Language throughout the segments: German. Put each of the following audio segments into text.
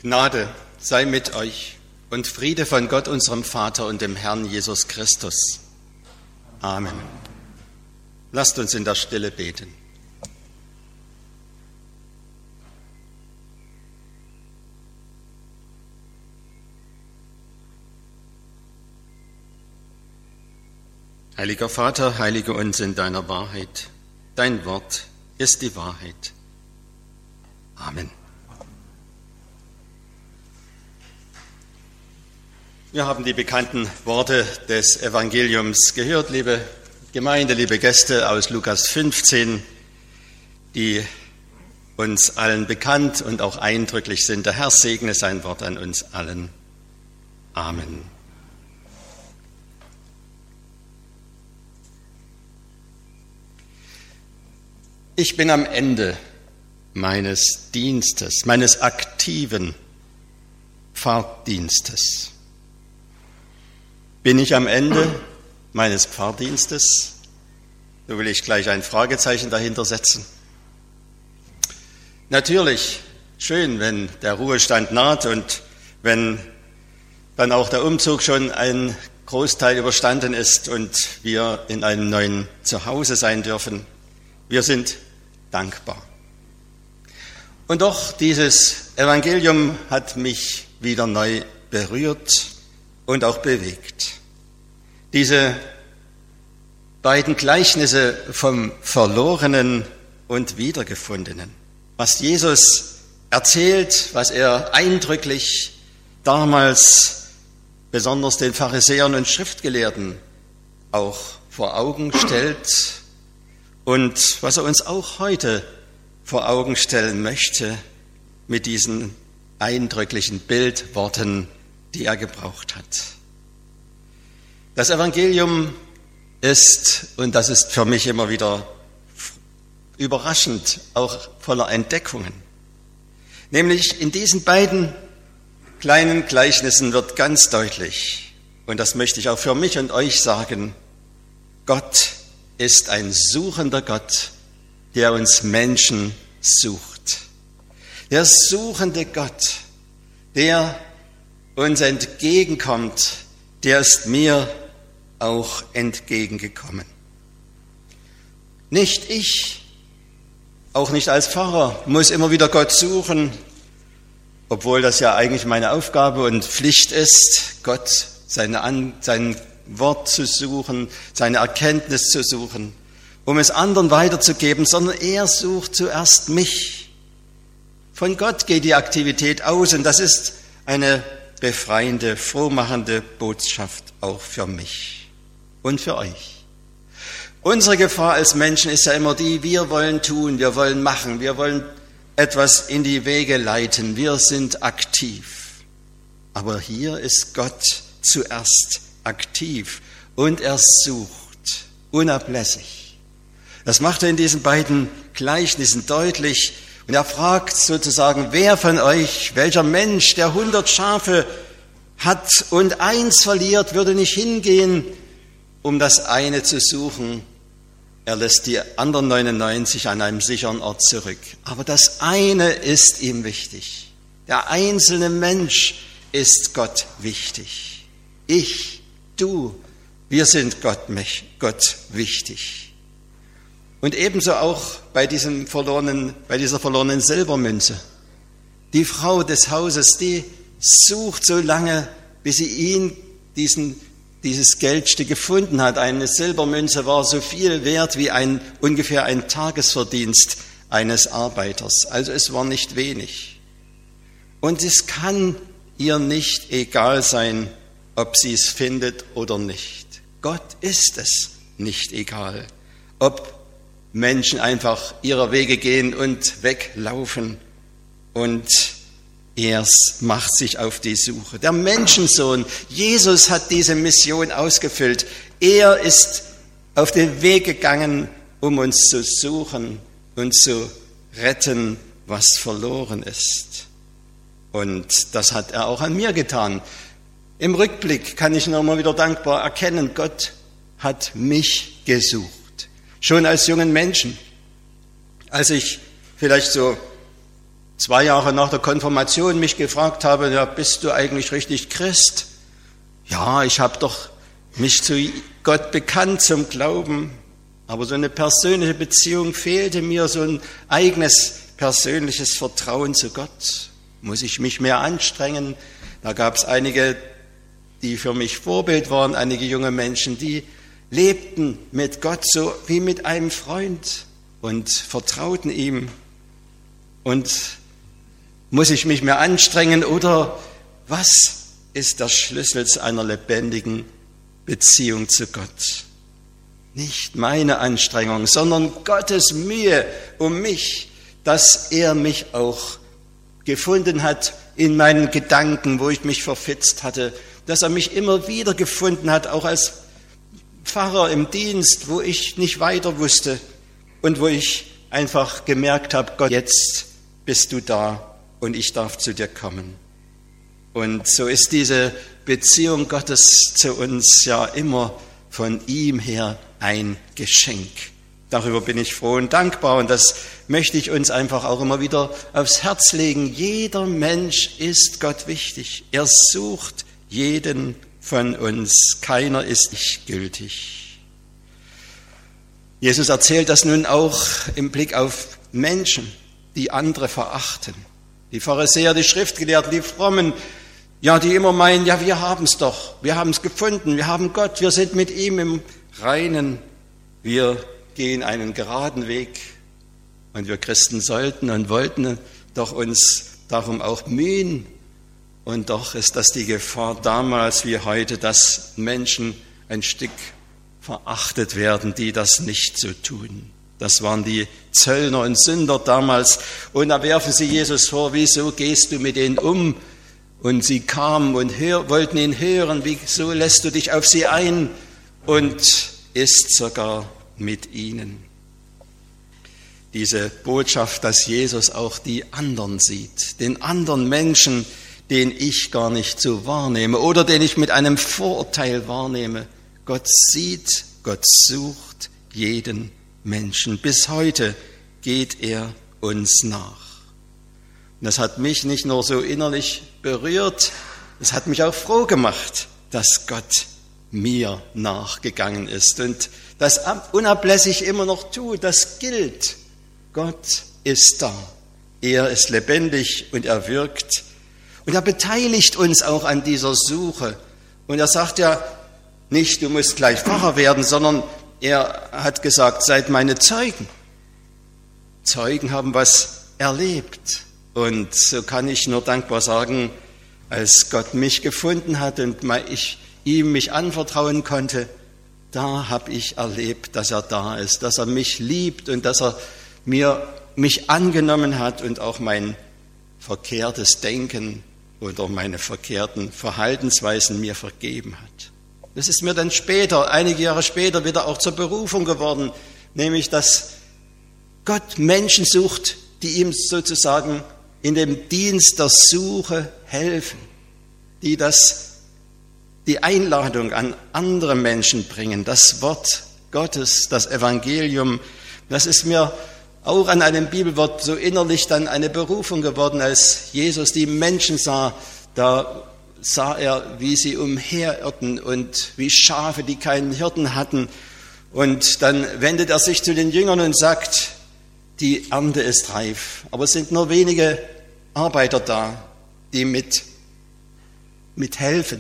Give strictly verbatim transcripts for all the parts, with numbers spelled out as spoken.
Gnade sei mit euch und Friede von Gott, unserem Vater und dem Herrn Jesus Christus. Amen. Lasst uns in der Stille beten. Heiliger Vater, heilige uns in deiner Wahrheit. Dein Wort ist die Wahrheit. Amen. Wir haben die bekannten Worte des Evangeliums gehört, liebe Gemeinde, liebe Gäste aus Lukas fünfzehn, die uns allen bekannt und auch eindrücklich sind. Der Herr segne sein Wort an uns allen. Amen. Ich bin am Ende meines Dienstes, meines aktiven Pfarrdienstes. Bin ich am Ende meines Pfarrdienstes? So will ich gleich ein Fragezeichen dahinter setzen. Natürlich schön, wenn der Ruhestand naht und wenn dann auch der Umzug schon ein Großteil überstanden ist und wir in einem neuen Zuhause sein dürfen. Wir sind dankbar. Und doch, dieses Evangelium hat mich wieder neu berührt und auch bewegt. Diese beiden Gleichnisse vom Verlorenen und Wiedergefundenen. Was Jesus erzählt, was er eindrücklich damals besonders den Pharisäern und Schriftgelehrten auch vor Augen stellt und was er uns auch heute vor Augen stellen möchte mit diesen eindrücklichen Bildworten, die er gebraucht hat. Das Evangelium ist, und das ist für mich immer wieder überraschend, auch voller Entdeckungen. Nämlich in diesen beiden kleinen Gleichnissen wird ganz deutlich, und das möchte ich auch für mich und euch sagen, Gott ist ein suchender Gott, der uns Menschen sucht. Der suchende Gott, der uns entgegenkommt, der ist mir auch entgegengekommen. Nicht ich, auch nicht als Pfarrer, muss immer wieder Gott suchen, obwohl das ja eigentlich meine Aufgabe und Pflicht ist, Gott seine An, sein Wort zu suchen, seine Erkenntnis zu suchen, um es anderen weiterzugeben, sondern er sucht zuerst mich. Von Gott geht die Aktivität aus und das ist eine befreiende, frohmachende Botschaft auch für mich und für euch. Unsere Gefahr als Menschen ist ja immer die, wir wollen tun, wir wollen machen, wir wollen etwas in die Wege leiten, wir sind aktiv. Aber hier ist Gott zuerst aktiv und er sucht unablässig. Das macht er in diesen beiden Gleichnissen deutlich. Und er fragt sozusagen, wer von euch, welcher Mensch, der hundert Schafe hat und eins verliert, würde nicht hingehen, um das eine zu suchen. Er lässt die anderen neunundneunzig an einem sicheren Ort zurück. Aber das eine ist ihm wichtig. Der einzelne Mensch ist Gott wichtig. Ich, du, wir sind Gott, Gott wichtig. Und ebenso auch bei diesem verlorenen, bei dieser verlorenen Silbermünze. Die Frau des Hauses, die sucht so lange, bis sie ihn, diesen, dieses Geldstück gefunden hat. Eine Silbermünze war so viel wert wie ein, ungefähr ein Tagesverdienst eines Arbeiters. Also es war nicht wenig. Und es kann ihr nicht egal sein, ob sie es findet oder nicht. Gott ist es nicht egal, ob Menschen einfach ihrer Wege gehen und weglaufen und er macht sich auf die Suche. Der Menschensohn, Jesus hat diese Mission ausgefüllt. Er ist auf den Weg gegangen, um uns zu suchen und zu retten, was verloren ist. Und das hat er auch an mir getan. Im Rückblick kann ich noch mal wieder dankbar erkennen, Gott hat mich gesucht. Schon als jungen Menschen, als ich vielleicht so zwei Jahre nach der Konfirmation mich gefragt habe, ja, bist du eigentlich richtig Christ? Ja, ich habe doch mich zu Gott bekannt, zum Glauben, aber so eine persönliche Beziehung fehlte mir, so ein eigenes persönliches Vertrauen zu Gott. Muss ich mich mehr anstrengen? Da gab es einige, die für mich Vorbild waren, einige junge Menschen, die lebten mit Gott so wie mit einem Freund und vertrauten ihm. Und muss ich mich mehr anstrengen oder was ist der Schlüssel zu einer lebendigen Beziehung zu Gott? Nicht meine Anstrengung, sondern Gottes Mühe um mich, dass er mich auch gefunden hat in meinen Gedanken, wo ich mich verfitzt hatte, dass er mich immer wieder gefunden hat, auch als Pfarrer im Dienst, wo ich nicht weiter wusste und wo ich einfach gemerkt habe, Gott, jetzt bist du da und ich darf zu dir kommen. Und so ist diese Beziehung Gottes zu uns ja immer von ihm her ein Geschenk. Darüber bin ich froh und dankbar und das möchte ich uns einfach auch immer wieder aufs Herz legen. Jeder Mensch ist Gott wichtig. Er sucht jeden von uns. Keiner ist nicht gültig. Jesus erzählt das nun auch im Blick auf Menschen, die andere verachten. Die Pharisäer, die Schriftgelehrten, die Frommen, ja, die immer meinen, ja, wir haben es doch, wir haben es gefunden, wir haben Gott, wir sind mit ihm im Reinen, wir gehen einen geraden Weg und wir Christen sollten und wollten doch uns darum auch mühen. Und doch ist das die Gefahr damals wie heute, dass Menschen ein Stück verachtet werden, die das nicht so tun. Das waren die Zöllner und Sünder damals. Und da werfen sie Jesus vor, wieso gehst du mit ihnen um? Und sie kamen und hör, wollten ihn hören, wieso lässt du dich auf sie ein und isst sogar mit ihnen. Diese Botschaft, dass Jesus auch die anderen sieht, den anderen Menschen, den ich gar nicht so wahrnehme oder den ich mit einem Vorurteil wahrnehme. Gott sieht, Gott sucht jeden Menschen. Bis heute geht er uns nach. Und das hat mich nicht nur so innerlich berührt, es hat mich auch froh gemacht, dass Gott mir nachgegangen ist und das unablässig immer noch tut. Das gilt. Gott ist da. Er ist lebendig und er wirkt. Und er beteiligt uns auch an dieser Suche. Und er sagt ja nicht, du musst gleich Pfarrer werden, sondern er hat gesagt, seid meine Zeugen. Zeugen haben was erlebt. Und so kann ich nur dankbar sagen, als Gott mich gefunden hat und ich ihm mich anvertrauen konnte, da habe ich erlebt, dass er da ist, dass er mich liebt und dass er mir mich angenommen hat und auch mein verkehrtes Denken oder meine verkehrten Verhaltensweisen mir vergeben hat. Das ist mir dann später, einige Jahre später, wieder auch zur Berufung geworden, nämlich dass Gott Menschen sucht, die ihm sozusagen in dem Dienst der Suche helfen, die das, die Einladung an andere Menschen bringen, das Wort Gottes, das Evangelium. Das ist mir auch an einem Bibelwort so innerlich dann eine Berufung geworden, als Jesus die Menschen sah. Da sah er, wie sie umherirrten und wie Schafe, die keinen Hirten hatten. Und dann wendet er sich zu den Jüngern und sagt, die Ernte ist reif, aber es sind nur wenige Arbeiter da, die mit, mit helfen.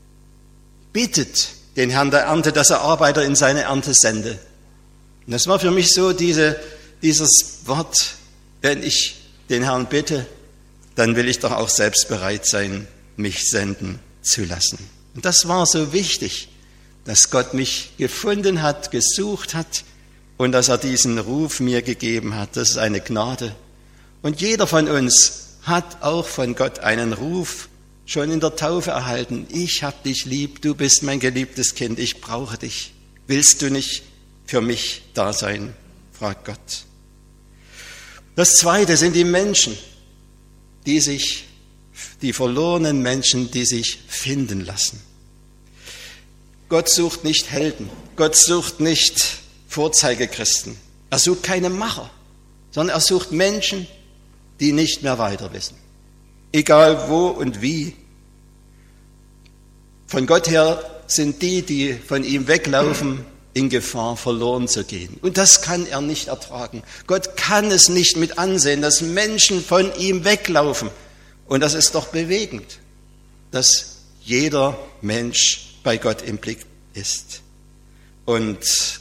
Bittet den Herrn der Ernte, dass er Arbeiter in seine Ernte sende. Und das war für mich so diese, dieses Wort, wenn ich den Herrn bitte, dann will ich doch auch selbst bereit sein, mich senden zu lassen. Und das war so wichtig, dass Gott mich gefunden hat, gesucht hat und dass er diesen Ruf mir gegeben hat. Das ist eine Gnade. Und jeder von uns hat auch von Gott einen Ruf schon in der Taufe erhalten. Ich hab dich lieb, du bist mein geliebtes Kind, ich brauche dich. Willst du nicht für mich da sein? Fragt Gott. Das Zweite sind die Menschen, die sich, die verlorenen Menschen, die sich finden lassen. Gott sucht nicht Helden, Gott sucht nicht Vorzeigechristen. Er sucht keine Macher, sondern er sucht Menschen, die nicht mehr weiter wissen. Egal wo und wie. Von Gott her sind die, die von ihm weglaufen, in Gefahr, verloren zu gehen. Und das kann er nicht ertragen. Gott kann es nicht mit ansehen, dass Menschen von ihm weglaufen. Und das ist doch bewegend, dass jeder Mensch bei Gott im Blick ist. Und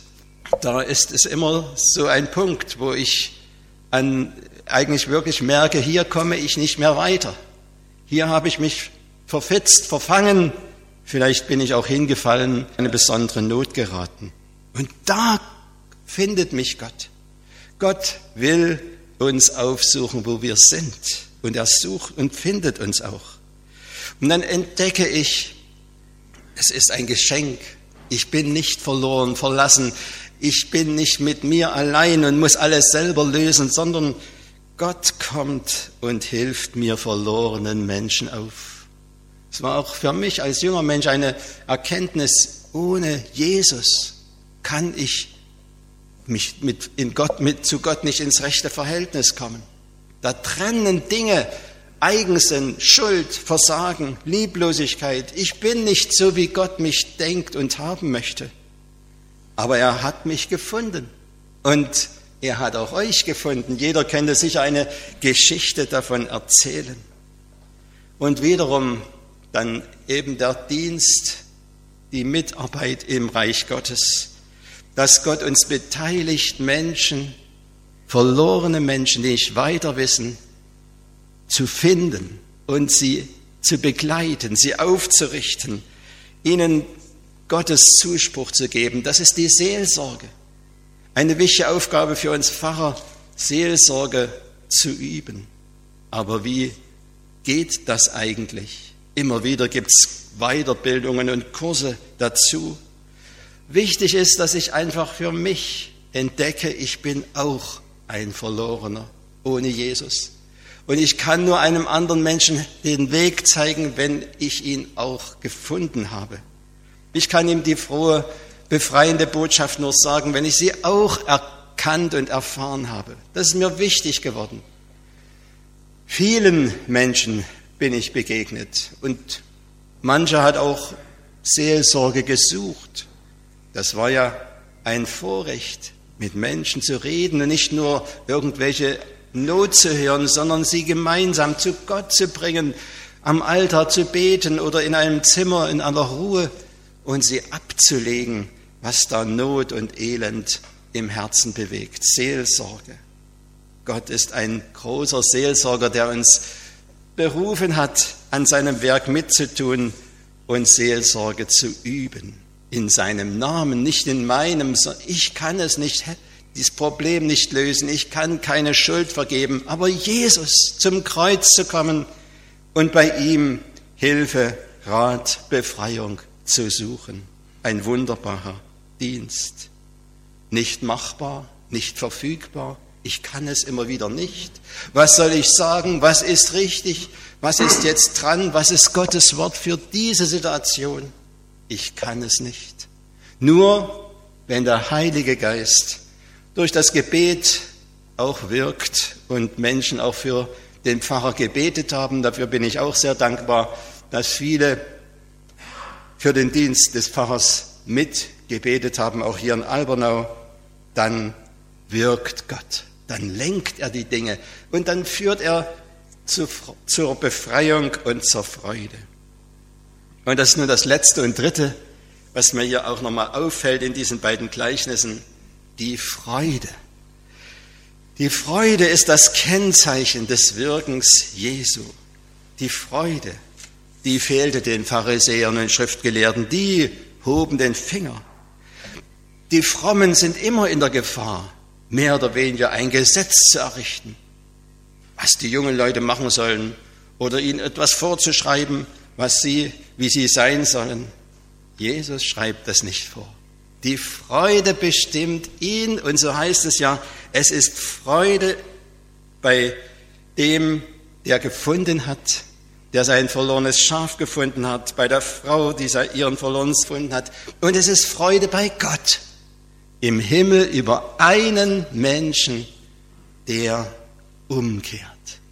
da ist es immer so ein Punkt, wo ich an, eigentlich wirklich merke, hier komme ich nicht mehr weiter. Hier habe ich mich verfitzt, verfangen. Vielleicht bin ich auch hingefallen, in eine besondere Not geraten. Und da findet mich Gott. Gott will uns aufsuchen, wo wir sind. Und er sucht und findet uns auch. Und dann entdecke ich, es ist ein Geschenk. Ich bin nicht verloren, verlassen. Ich bin nicht mit mir allein und muss alles selber lösen, sondern Gott kommt und hilft mir verlorenen Menschen auf. Es war auch für mich als junger Mensch eine Erkenntnis, ohne Jesus kann ich mich mit, in Gott, mit, zu Gott nicht ins rechte Verhältnis kommen. Da trennen Dinge, Eigensinn, Schuld, Versagen, Lieblosigkeit. Ich bin nicht so, wie Gott mich denkt und haben möchte. Aber er hat mich gefunden und er hat auch euch gefunden. Jeder könnte sicher eine Geschichte davon erzählen. Und wiederum dann eben der Dienst, die Mitarbeit im Reich Gottes, dass Gott uns beteiligt, Menschen, verlorene Menschen, die nicht weiter wissen, zu finden und sie zu begleiten, sie aufzurichten, ihnen Gottes Zuspruch zu geben. Das ist die Seelsorge. Eine wichtige Aufgabe für uns Pfarrer, Seelsorge zu üben. Aber wie geht das eigentlich? Immer wieder gibt es Weiterbildungen und Kurse dazu. Wichtig ist, dass ich einfach für mich entdecke, ich bin auch ein Verlorener ohne Jesus. Und ich kann nur einem anderen Menschen den Weg zeigen, wenn ich ihn auch gefunden habe. Ich kann ihm die frohe, befreiende Botschaft nur sagen, wenn ich sie auch erkannt und erfahren habe. Das ist mir wichtig geworden. Vielen Menschen bin ich begegnet und mancher hat auch Seelsorge gesucht. Das war ja ein Vorrecht, mit Menschen zu reden und nicht nur irgendwelche Not zu hören, sondern sie gemeinsam zu Gott zu bringen, am Altar zu beten oder in einem Zimmer in aller Ruhe und sie abzulegen, was da Not und Elend im Herzen bewegt. Seelsorge. Gott ist ein großer Seelsorger, der uns berufen hat, an seinem Werk mitzutun und Seelsorge zu üben. In seinem Namen, nicht in meinem. Ich kann es nicht, dieses Problem nicht lösen. Ich kann keine Schuld vergeben. Aber Jesus zum Kreuz zu kommen und bei ihm Hilfe, Rat, Befreiung zu suchen. Ein wunderbarer Dienst. Nicht machbar, nicht verfügbar. Ich kann es immer wieder nicht. Was soll ich sagen? Was ist richtig? Was ist jetzt dran? Was ist Gottes Wort für diese Situation? Ich kann es nicht. Nur wenn der Heilige Geist durch das Gebet auch wirkt und Menschen auch für den Pfarrer gebetet haben, dafür bin ich auch sehr dankbar, dass viele für den Dienst des Pfarrers mitgebetet haben, auch hier in Albernau, dann wirkt Gott, dann lenkt er die Dinge und dann führt er zu, zur Befreiung und zur Freude. Und das ist nur das Letzte und Dritte, was mir hier auch nochmal auffällt in diesen beiden Gleichnissen, die Freude. Die Freude ist das Kennzeichen des Wirkens Jesu. Die Freude, die fehlte den Pharisäern und Schriftgelehrten, die hoben den Finger. Die Frommen sind immer in der Gefahr, mehr oder weniger ein Gesetz zu errichten, was die jungen Leute machen sollen oder ihnen etwas vorzuschreiben, was sie, wie sie sein sollen. Jesus schreibt das nicht vor. Die Freude bestimmt ihn und so heißt es ja, es ist Freude bei dem, der gefunden hat, der sein verlorenes Schaf gefunden hat, bei der Frau, die ihren verlorenen gefunden hat. Und es ist Freude bei Gott im Himmel über einen Menschen, der umkehrt.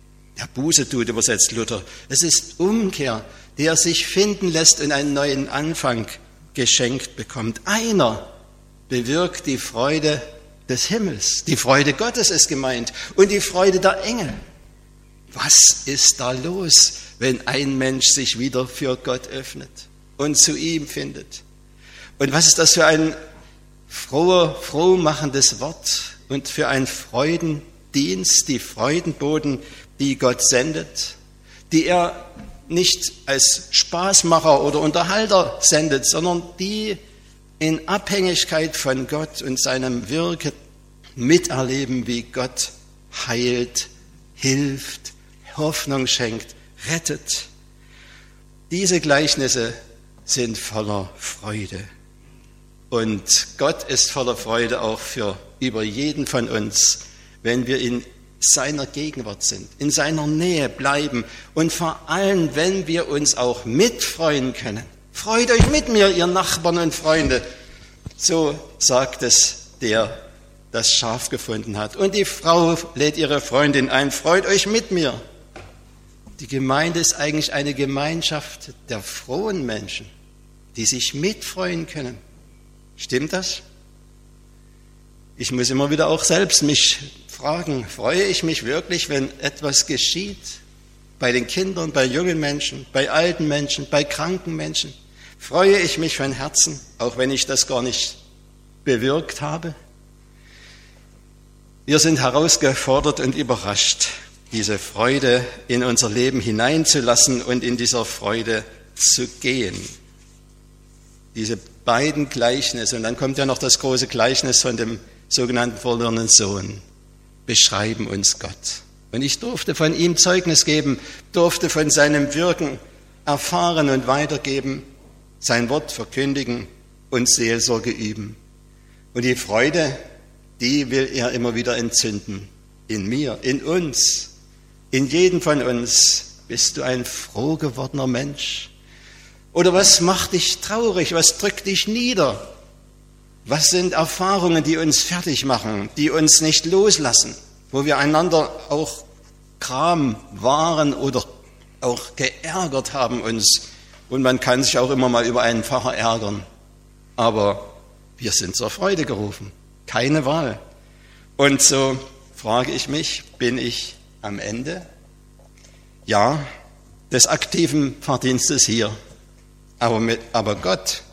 der Buße tut, übersetzt Luther. Es ist Umkehr, der sich finden lässt und einen neuen Anfang geschenkt bekommt. Einer bewirkt die Freude des Himmels. Die Freude Gottes ist gemeint und die Freude der Engel. Was ist da los, wenn ein Mensch sich wieder für Gott öffnet und zu ihm findet? Und was ist das für ein froher, frohmachendes Wort und für ein Freudendienst, die Freudenboten, die Gott sendet, die er nicht als Spaßmacher oder Unterhalter sendet, sondern die in Abhängigkeit von Gott und seinem Wirken miterleben, wie Gott heilt, hilft, Hoffnung schenkt, rettet. Diese Gleichnisse sind voller Freude. Und Gott ist voller Freude auch für über jeden von uns, wenn wir in seiner Gegenwart sind, in seiner Nähe bleiben und vor allem, wenn wir uns auch mitfreuen können. Freut euch mit mir, ihr Nachbarn und Freunde. So sagt es der, das Schaf gefunden hat. Und die Frau lädt ihre Freundin ein, freut euch mit mir. Die Gemeinde ist eigentlich eine Gemeinschaft der frohen Menschen, die sich mitfreuen können. Stimmt das? Ich muss immer wieder auch selbst mich fragen, freue ich mich wirklich, wenn etwas geschieht? Bei den Kindern, bei jungen Menschen, bei alten Menschen, bei kranken Menschen. Freue ich mich von Herzen, auch wenn ich das gar nicht bewirkt habe? Wir sind herausgefordert und überrascht, diese Freude in unser Leben hineinzulassen und in dieser Freude zu gehen. Diese beiden Gleichnisse, und dann kommt ja noch das große Gleichnis von dem sogenannten verlorenen Sohn, beschreiben uns Gott. Und ich durfte von ihm Zeugnis geben, durfte von seinem Wirken erfahren und weitergeben, sein Wort verkündigen und Seelsorge üben. Und die Freude, die will er immer wieder entzünden. In mir, in uns, in jedem von uns. Bist du ein froh gewordener Mensch? Oder was macht dich traurig? Was drückt dich nieder? Was sind Erfahrungen, die uns fertig machen, die uns nicht loslassen, wo wir einander auch Kram, Waren oder auch geärgert haben uns? Und man kann sich auch immer mal über einen Pfarrer ärgern. Aber wir sind zur Freude gerufen. Keine Wahl. Und so frage ich mich, bin ich am Ende? Ja, des aktiven Verdienstes hier. Aber, mit, aber Gott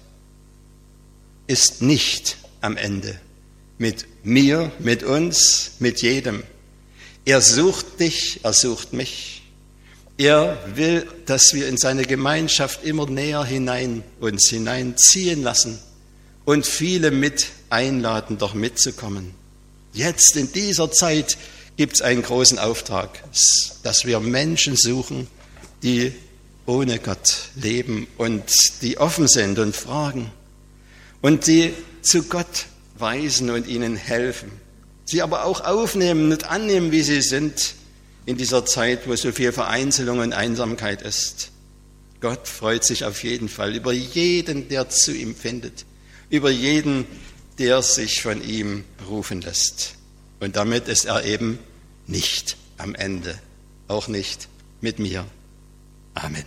ist nicht am Ende. Mit mir, mit uns, mit jedem. Er sucht dich, er sucht mich. Er will, dass wir in seine Gemeinschaft immer näher hinein uns hineinziehen lassen und viele mit einladen, doch mitzukommen. Jetzt in dieser Zeit gibt es einen großen Auftrag, dass wir Menschen suchen, die ohne Gott leben und die offen sind und fragen und die zu Gott weisen und ihnen helfen. Sie aber auch aufnehmen und annehmen, wie sie sind in dieser Zeit, wo so viel Vereinzelung und Einsamkeit ist. Gott freut sich auf jeden Fall über jeden, der zu ihm findet, über jeden, der sich von ihm rufen lässt. Und damit ist er eben nicht am Ende, auch nicht mit mir. Amen.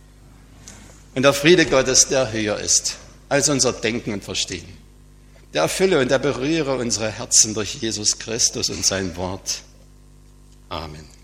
Und der Friede Gottes, der höher ist als unser Denken und Verstehen, der erfülle und der berühre unsere Herzen durch Jesus Christus und sein Wort. Amen.